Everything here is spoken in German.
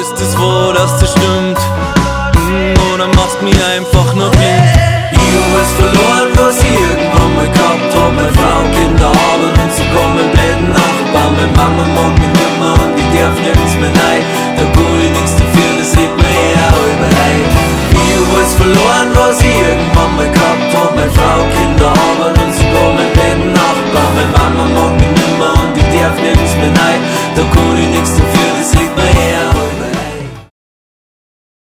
bist es froh, dass das stimmt. Oder machst mich einfach nur blind. Ich hab alles verloren, was ich irgendwann mal gehabt hab. Meine Frau, Kinder, Arbeit und sogar mein blöden Nachbarn. Meine Mama mag mich nicht mehr und ich darf nirgends mehr rein. Da kann ich nichts dafür, das sieht man eher überall. Ich hab alles verloren, was